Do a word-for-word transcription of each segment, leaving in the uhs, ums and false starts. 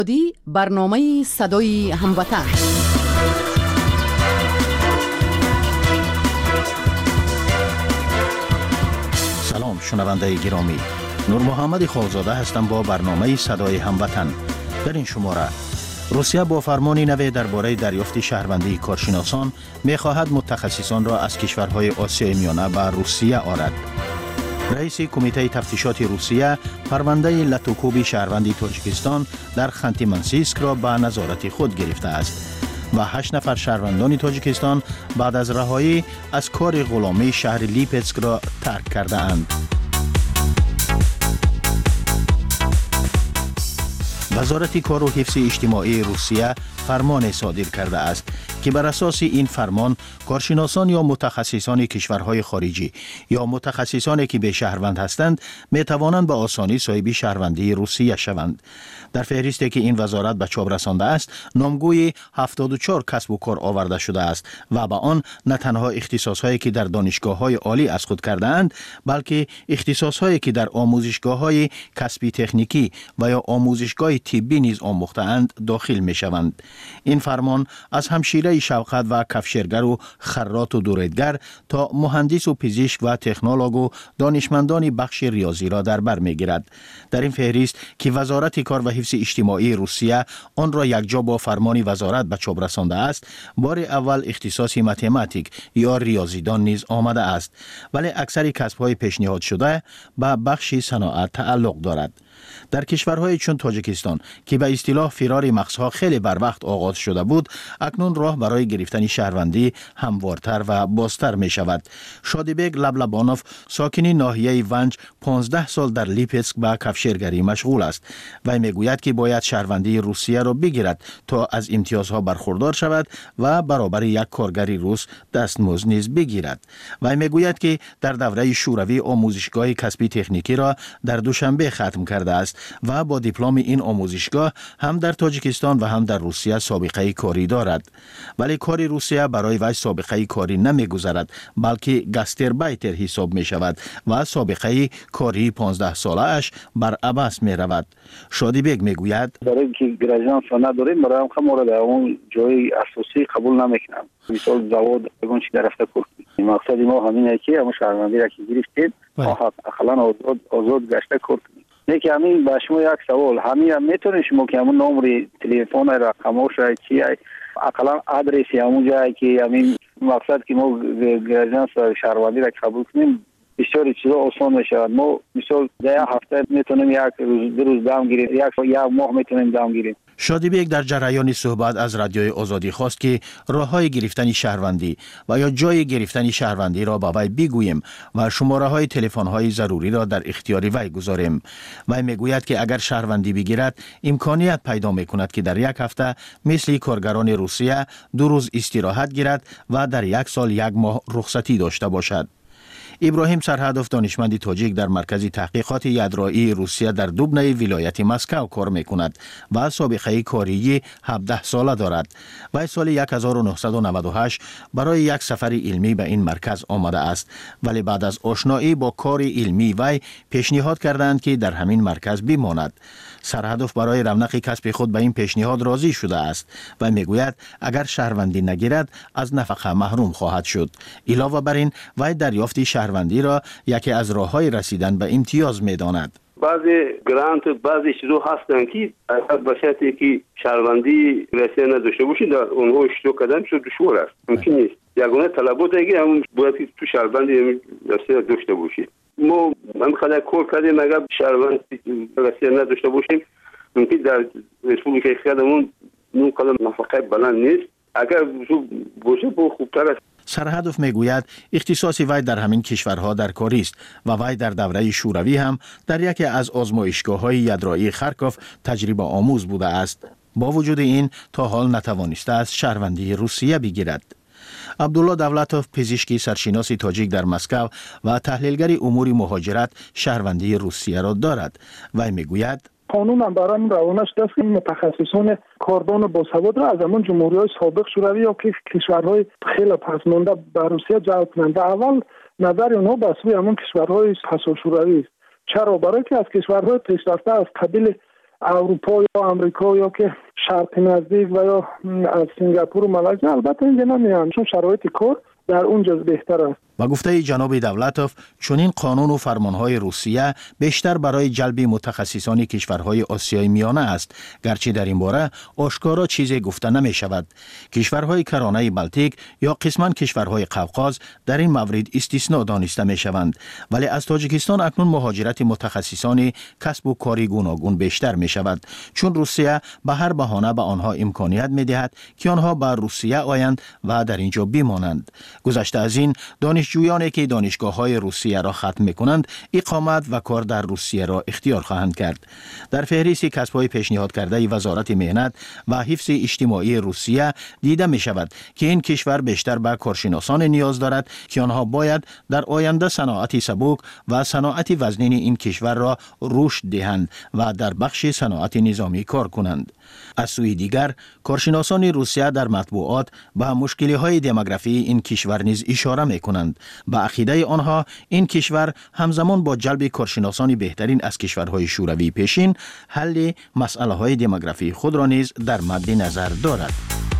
برنامه صدای هموطن. سلام شنونده گرامی، نور محمد خالزاده هستم با برنامه صدای هموطن. در این شماره روسیه با فرمانی نو درباره دریافت شهروندی کارشناسان می‌خواهد متخصصان را از کشورهای آسیای میانه به روسیه آرد. رئیس کمیته تفتیشات روسیه پرونده لاتوکوب شهروندی تاجیکستان در خانتی منسیسک را به نظارت خود گرفته است و هشت نفر شهروندان تاجیکستان بعد از رهایی از کار غلامی شهر لیپسک را ترک کرده اند. وزارت کار و حفظ اجتماعی روسیه فرمان صادر کرده است که بر اساس این فرمان کارشناسان یا متخصصان کشورهای خارجی یا متخصصانی که به شهروند هستند می توانند به آسانی صاحب شهروندی روسیه شوند. در فهرستی که این وزارت به چاپ رسانده است، نامگوی هفتاد و چهار کسب و کار آورده شده است و با آن نه تنها اختصاصهایی که در دانشگاه‌های عالی از خود کرده اند، بلکه اختصاصهایی که در آموزشگاه‌های کسبی تکنیکی و یا آموزشگاه طبی نیز آموخته اند داخل می شوند. این فرمان از همشیره شوقت و کفشرگر و خراط و دوریدگر تا مهندس و پزشک و تکنولوژ و دانشمندان بخش ریاضی را در بر می گیرد. در این فهرست که وزارت کار و حفظ اجتماعی روسیه آن را یکجا با فرمان وزارت به چاپ رسانده است، بار اول اختصاص متماتیک یا ریاضیدان نیز آمده است، ولی اکثر کسب‌های پیشنهاد شده به بخش صنعت تعلق دارد. در کشورهای چون تاجیکستان که به اصطلاح فرار مغزها خیلی بر وقت آغاز شده بود، اکنون راه برای گرفتن شهروندی هموارتر و بازتر می شود. شادیبگ لبلبانوف ساکن ناحیه ونج پانزده سال در لیپسک به کفشرگری مشغول است و می گوید که باید شهروندی روسیه را بگیرد تا از امتیازها برخوردار شود و برابر یک کارگری روس دستمزد نیز بگیرد. و می گوید که در دوره شوروی آموزشگاه کسبی تکنیکی را در دوشنبه ختم کرده است و با دیپلم این آموزشگاه هم در تاجیکستان و هم در روسیه سابقه کاری دارد. ولی کار روسیه برای وی سابقه کاری نمیگذارد، بلکه گاستربایتر حساب می شود و سابقه کاری پانزده ساله اش بر عباس می رود. شادیبگ می گوید برای اینکه گراجان سانا داریم برای هم مورد اون جای اساسی قبول نمیکنم. مثال زواد اون چی در رفته کردیم. مقصد ما همینه که همون شهروندی را که گرفتیم اقلا آزاد آزاد گشته کردیم. یکی همین با شما یک سوال، همین هم میتونه شما که همون نمره تلفن رقمش چی اقلا آدرسی همون جایی که همین مقصد که ما گراجان شهروندی را قبول کنیم بسیار چیزا آسان میشه. ما مثال ده هفته میتونیم یک روز دو روز دام گیریم، یک یک ماه میتونیم دام گیریم. شادیبگ در جریان صحبت از رادیوی آزادی خواست که راه‌های گرفتن شهروندی و یا جای گرفتن شهروندی را با وی بگوییم و شماره‌های تلفن‌های ضروری را در اختیار وی گذاریم. وی میگوید که اگر شهروندی بگیرد امکانیت پیدا میکند که در یک هفته مثل کارگران روسیه دو روز استراحت گیرد و در یک سال یک ماه رخصتی داشته باشد. ابراهیم سرهدف دانشمند تاجیک در مرکز تحقیقات یدرایی روسیه در دوبنه ولایت مسکو کار میکند و سابقه کاری هفده ساله دارد. و سال هزار و نهصد و نود و هشت برای یک سفر علمی به این مرکز آمده است، ولی بعد از آشنایی با کار علمی وی پیشنهاد کردند که در همین مرکز بماند. سرهدف برای رونق کسب خود به این پیشنهاد راضی شده است و میگوید اگر شهروندی نگیرد از نفقه محروم خواهد شد. علاوه بر این وی دریافت شهروندی را یکی از راه‌های رسیدن به امتیاز می‌داند. بعضی گرانت بعضی چیزا هستن که اگر باشد که شهروندی رسیدن نداشته باشی در اونها اشتراک کردن شو دشوار است، ممکن نیست. یگانه طلبات دیگه همون باید که تو شهروندی رسیدن داشته باشی. ما من خدا کار کردیم اگر شهروند رسیدن نداشته باشیم ممکن در ریسپوبلیک خودمون نون قدم نفقه بلند نیست. اگر باشه با خوبتر است. سرهدف میگوید اختصاص وی در همین کشورها در کاری است و وی در دوره شوروی هم در یکی از آزمایشگاه‌های یدرایی خارکوف تجربه آموز بوده است. با وجود این تا حال نتوانسته است شهروندی روسیه بگیرد. عبدالله دولتوف پزشکی سرشناس تاجیک در مسکو و تحلیلگر امور مهاجرت شهروندی روسیه را دارد. وی میگوید قانون هم برای روانش دست که متخصصان کاردان باسواد را از همون جمهوری‌های سابق شوروی یا که کشورهای خیلی پسمانده به روسیه جلب کنند. اول نظر اونها به سوی همون کشورهای پسا شوروی است. چرا؟ برای که از کشورهای پیشرفته از قبیل اروپا یا آمریکا یا که شرق نزدیک و یا از سنگاپور و مالزی البته اینجا نمیان چون شرایط کار در اونجا بهتر است. با گفته جناب دولتوف چنین قانون و فرمانهای روسیه بیشتر برای جلب متخصصان کشورهای آسیای میانه است، گرچه در این باره آشکارا چیزی گفته نمی شود. کشورهای کرانه بلتیک یا قسما کشورهای قوقاز در این مورد استثناء دانسته می شوند، ولی از تاجیکستان اکنون مهاجرت متخصصان کسب و کاری گوناگون بیشتر می شود، چون روسیه به هر بهانه به آنها امکانیت می دهد که آنها به روسیه آیند و در اینجا بمانند. گذشته از این دانشجویانی که دانشگاه‌های روسیه را ختم می‌کنند اقامت و کار در روسیه را اختیار خواهند کرد. در فهرست کسب‌های پیشنهاد کرده وزارت مهنت و حفظ اجتماعی روسیه دیده می‌شود که این کشور بیشتر به کارشناسان نیاز دارد که آنها باید در آینده صنعت سبک و صنعت وزنین این کشور را رشد دهند و در بخش صنعت نظامی کار کنند. از سوی دیگر کارشناسان روسیه در مطبوعات به مشکل‌های دموگرافی این کشور نیز اشاره می‌کنند. به عقیده آنها این کشور همزمان با جلب کارشناسان بهترین از کشورهای شوروی پیشین حل مسئله‌های دموگرافی خود را نیز در مد نظر دارد.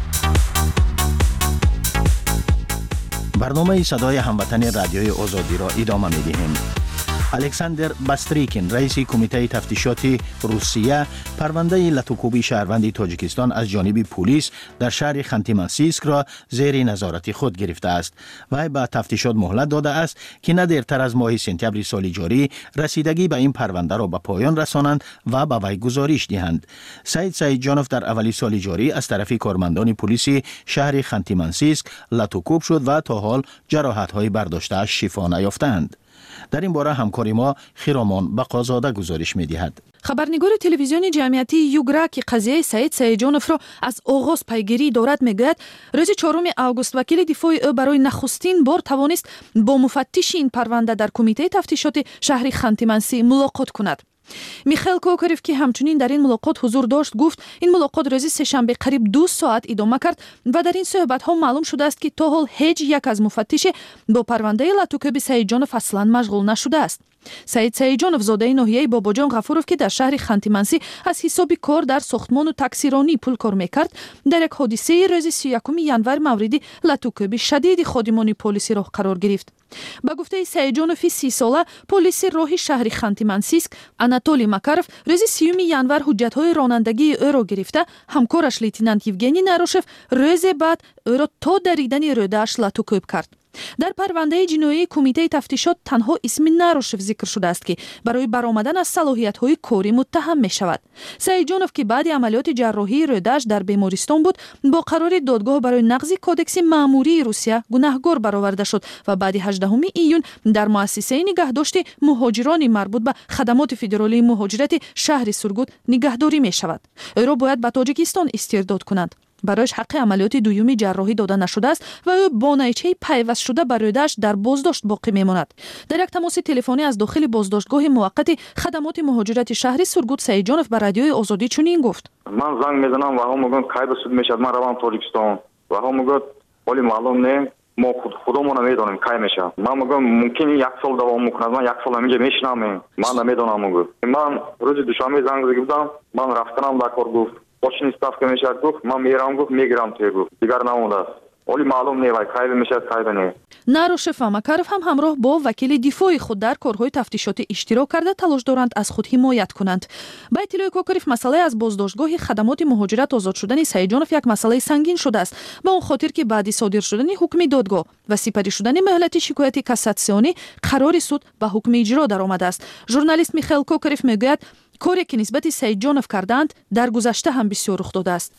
برنامه صدای هموطن رادیوی آزادی را ادامه می‌دهیم. الکساندر باستریکین رئیس کمیته تفتیشات روسیه پرونده لاتوکوبی شهروند تاجیکستان از جانب پلیس در شهر خانتی-منسیسک را زیر نظارت خود گرفته است. وی به تفتیشات مهلت داده است که نه دیرتر از ماه سپتامبر سال جاری رسیدگی به این پرونده را به پایان رسانند و به وی گزارش دهند. سعید سعید جانوف در اولی سال جاری از طرف کارمندان پلیس شهر خانتی-منسیسک لاتوکوب شد و تا حال جراحت‌های برداشته شفا نیافتند. در این باره همکاری ما خیرامان بقازاده گزارش می‌دهد. خبرنگار تلویزیون جمعیتی یوگرا که قضیه سعید سعیدجانوف را از آغاز پیگیری دارد میگوید روز چهارم آگوست وکیل دفاع او برای نخستین بار توانست با مفتش این پرونده در کمیته تفتیشات شهر خانتی-منسی ملاقات کند. میخائیل کوکاریف که همچنین در این ملاقات حضور داشت گفت این ملاقات روز سه‌شنبه قریب دو ساعت ادامه کرد و در این صحبت ها معلوم شده است که تا حال هیچ یک از مفتش با پرونده لاتوکوبی سعیدجانوف اصلا مشغول نشده است. سعید سعیدجانوف زاده ناحیه باباجان غفورов که در شهر خانتی-منسی از حساب کار در ساختمان و تاکسیرانی پول کار میکرد در یک حادثه روز سی و یکم ژانویه موردی لاتوکوبی شدید خادمان پلیسی را قرار گرفت. با گفته سعیدجانوف سی ساله پلیس راه شهر خانتی-منسیسک آناتولی ماکاروف روز سیوم ژانویه حجت‌های رانندگی او را گرفته همکارش لیتنانت یوگنی ناروشف روز بعد او را تا دریدن روده‌اش لاتوکوب کرد. در پرونده جنایی کمیته تفتیشات تنها اسم ناروشف ذکر شده است که برای برآمدن از صلاحیت‌های کاری متهم می‌شود. سعیدجانوف که بعد عملیات جراحی روده‌اش در بیمارستان بود با قرار دادگاه برای نقض کودکس مأموری روسیه گناهکار برآورده شد و بعد هجدهم ایون در مؤسسه نگهداشت مهاجران مربوط به خدمات فدرالی مهاجرت شهر سورگوت نگهداری می‌شود. او را باید به تاجیکستان استرداد کنند. برایش حق عملیات دومی جراحی داده نشده است و او با نیچه پیوست شده بر روده‌اش در بازداشت باقی میماند. در یک تماس تلفنی از داخل بازداشتگاه موقت خدمات مهاجرت شهر سورگوت سعیدجانوف به رادیوی آزادی چنین گفت: من زنگ میزنم و هم میگن کی به سود میشد، من روم تاجیکستان و هم میگن ولی معلوم نه، ما خود خودمون نمیدونیم کی میشه. من میگم ممکنه یک سال دوام میکنه، من یک سال همینجا میشینم، من نمیدونم. میگم من روز دوشنبه زنگ زدم، من رفتم در کار. گفت باشین ستافکا میشد. گفت من میرم. گفت میگیرم توی. گفت دیگر نمونده است ولی معلوم نه وای کی میشد کی نه. ناروشف و ماکاروف هم همراه با وکیل دفاعی خود در کارهای تفتیشاتی اشتراک کرده تلاش دارند از خود حمایت کنند. با اطلاع کوکاریف مسئله از بازداشتگاه خدمات مهاجرت آزاد شدن سعیدجانوف یک مسئله سنگین شده است، به اون خاطر که بعد صادر شدن حکم دادگاه و سپری شدن مهلت شکایت کاساسیونی قرار سود به حکم اجرا درآمده است. ژورنالیست میخائیل کوکاریف میگوید کاری که نسبت سعیدجانوف کردند در گذشته هم بسیار رخ داده است.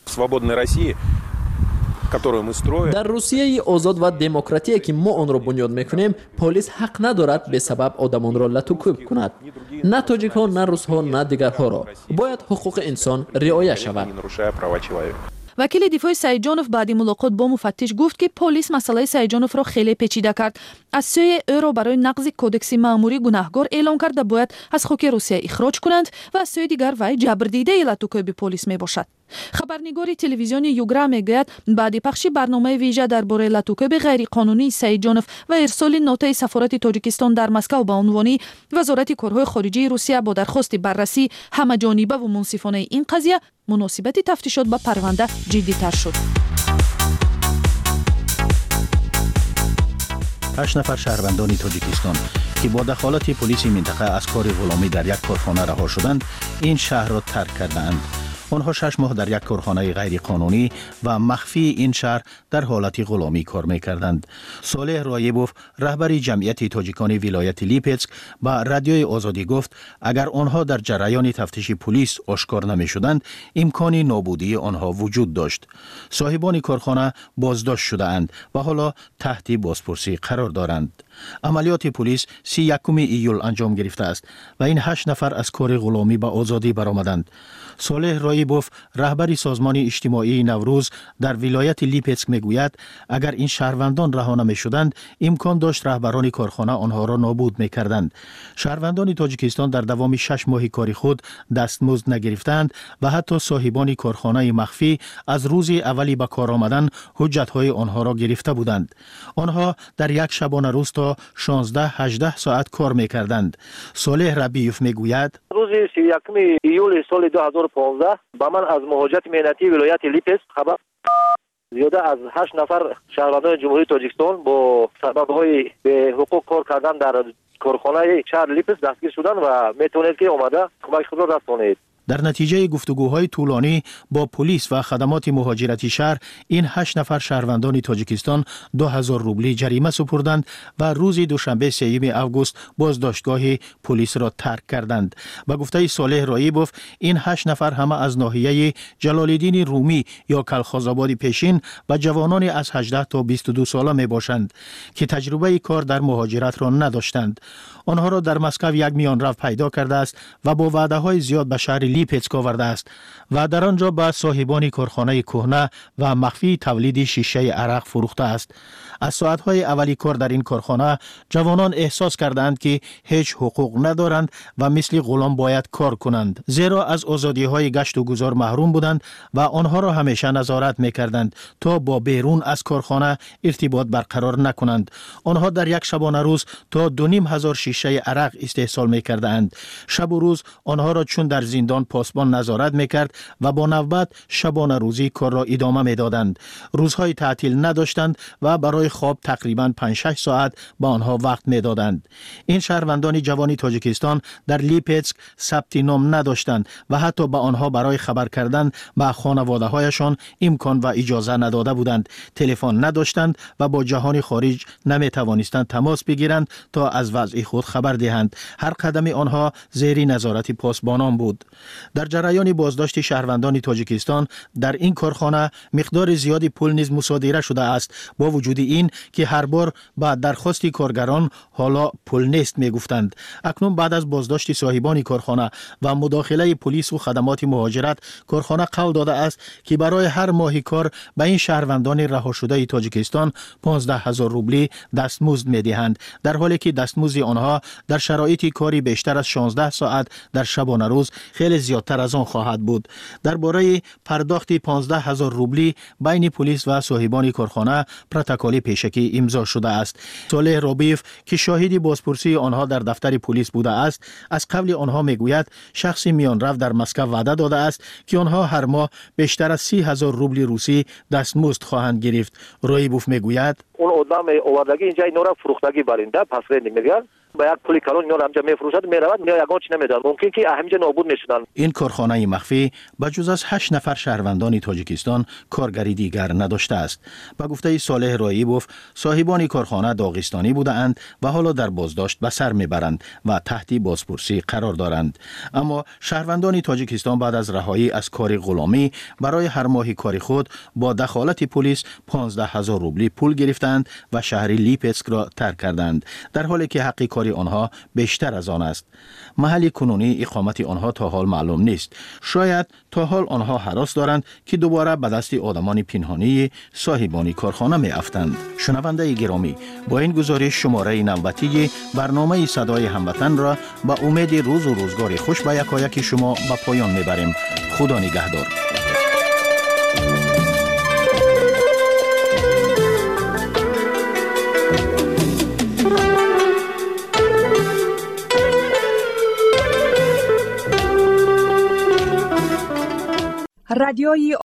در روسیه آزاد و دموکراتیک که ما آن را بنیاد میکنیم پلیس حق ندارد به سبب آدمان را لاتوکوب کند. نه تاجیک ها، نه روس ها، نه دیگرها را باید حقوق انسان رعایت شود. وکیل دفاع سعیدجانوف بعد ملاقات با مفتش گفت که پلیس مسئله سعیدجانوف را خیلی پیچیده کرد. از سوی او را برای نقض کودکس مأموری گناهکار اعلام کرده باید از خاک روسیه اخراج کنند و از سوی دیگر وی جبردیده لاتوکوبی پلیس می باشد. خبرنگار تلویزیون یوگرا میگوید بعد پخش برنامه ویژه درباره لطوکب غیرقانونی سعید جانف و ارسال نوتای سفارت تاجیکستان در مسکو به عنوان وزارت کارهای خارجه روسیه با درخواست بررسی همه‌جانبه و منصفانه این قضیه، مناسبت تفتیشات به پرونده جدی‌تر شد. هشت نفر شهروندان تاجیکستان که با دخالت پلیس منطقه از کار غلامی در یک کارخانه رها شدند، این شهر را ترک کردند. آنها شش ماه در یک کارخانه غیر قانونی و مخفی این شهر در حالت غلامی کار می‌کردند. صالح رایبوف، رهبر جمعیت تاجیکان ولایت لیپسک، با رادیوی آزادی گفت اگر آنها در جریان تفتیش پلیس آشکار نمی‌شدند، امکان نابودی آنها وجود داشت. صاحبان کارخانه بازداشت شده‌اند و حالا تحت بازپرسی قرار دارند. عملیات پلیس سی یکم ایول انجام گرفته است و این هشت نفر از کار غلامی به آزادی برآمدند. صالح رایبوف، رهبر سازمان اجتماعی نوروز در ولایت لیپسک میگوید اگر این شهروندان رها نمی‌شدند، امکان داشت رهبران کارخانه آنها را نابود می‌کردند. شهروندان تاجیکستان در دوام شش ماه کاری خود دستمزد نگرفتند و حتی صاحبان کارخانه مخفی از روز اولی به کار آمدن حجت‌های آنها را گرفته بودند. آنها در یک شبانه روز تا شانزده هجده ساعت کار می‌کردند. صالح ربیوف میگوید روز سی یکم ایول سال دو هزار و پانزده با من از مهاجرت مهنتی ولایت لیپسک خبر زیاده از هشت نفر شهروندان جمهوری تاجیکستان با سبب‌های به حقوق کار کردن در کارخانه شهر لیپسک دستگیر شدند و میتونید که اومده کمک خود را رسانید. در نتیجه گفتگوهای طولانی با پلیس و خدمات مهاجرتی شهر، این هشت نفر شهروندان تاجیکستان دو هزار روبلی جریمه سپردند و روز دوشنبه سوم اوگوست بازداشتگاه پلیس را ترک کردند. با گفته صالح رایبوف، این هشت نفر همه از ناحیه جلال‌الدین رومی یا کلخازآباد پیشین و جوانان از هجده تا بیست و دو ساله می باشند که تجربه کار در مهاجرت را نداشتند. آنها را در مسکو یک میانرو پیدا کرده است و با وعده‌های زیاد به شهر لیپسک آورده است و در آنجا به صاحبان کارخانه کهنه و مخفی تولید شیشه عرق فروخته است. از ساعت‌های اولی کار در این کارخانه جوانان احساس کردند که هیچ حقوق ندارند و مثل غلام باید کار کنند، زیرا از آزادی‌های گشت و گذار محروم بودند و آنها را همیشه نظارت می‌کردند تا با بیرون از کارخانه ارتباط برقرار نکنند. آنها در یک شبانه روز تا دو نیم هزار شیشه عرق استحصال می‌کردند. شب و روز آنها را چون در زندان پاسبان نظارت می‌کرد و با نوبت شبانه روزی کار را ادامه می‌دادند. روزهای تعطیل نداشتند و برای خواب تقریباً پنج شش ساعت با آنها وقت می‌دادند. این شهروندان جوان تاجیکستان در لیپسک ثبت نام نداشتند و حتی به آنها برای خبر کردن به خانواده‌هایشان امکان و اجازه نداده بودند. تلفن نداشتند و با جهان خارج نمی‌توانستند تماس بگیرند تا از وضع خود خبر دهند. هر قدم آنها زیر نظارت پاسبانان بود. در جریان بازداشت شهروندان تاجیکستان در این کارخانه مقدار زیادی پول نیز مصادره شده است. با وجود این که هر بار بعد درخواست کارگران حالا پول نیست میگفتند. اکنون بعد از بازداشت صاحبان کارخانه و مداخله پلیس و خدمات مهاجرت، کارخانه قول داده است که برای هر ماه کار به این شهروندان رها شده تاجیکستان پانزده هزار روبلی دستمزد میدهند، در حالی که دستمزد آنها در شرایط کاری بیشتر از شانزده ساعت در شبانه روز خیلی زیادتر از آن خواهد بود. درباره پرداخت پانزده هزار روبلی بین پلیس و صاحبان کارخانه پروتکل پیشکی امضا شده است. صالح رابیف که شاهد بازپرسی آنها در دفتر پلیس بوده است، از قبل آنها میگوید شخص میانرو در مسکو وعده داده است که آنها هر ماه بیشتر از سی هزار روبل روسی دستمزد خواهند گرفت. رایبوف میگوید اون آدم آوردگی اینجا اینا را فروختگی برنده پس رنگ میگن با یک پولی کلون اینا را همجا میفروشد میرود میاد یگان چی نمیدن، ممکن که همینجا نابود میشدن. این کارخانه مخفی بجز از هشت نفر شهروندان تاجیکستان کارگری دیگر نداشته است. با گفته صالح رایبوف، صاحبان کارخانه داغستانی بودند و حالا در بازداشت به سر میبرند و تحت بازپرسی قرار دارند. اما شهروندان تاجیکستان بعد از رهایی از کار غلامی برای هر ماه کاری خود با دخالت پلیس پانزده هزار روبلی پول گرفتند و شهر لیپسک را ترک کردند، در حالی که حق کاری آنها بیشتر از آن است. محل کنونی اقامت آنها تا حال معلوم نیست. شاید تا حال آنها هراس دارند که دوباره به دست آدمان پنهانی صاحبان کارخانه می افتند. شنونده گرامی، با این گزارش شماره نوبتی برنامه صدای هموطن را با امید روز و روزگار خوش به یکایک شما به پایان می بریم. خدا نگهدار. رادیوی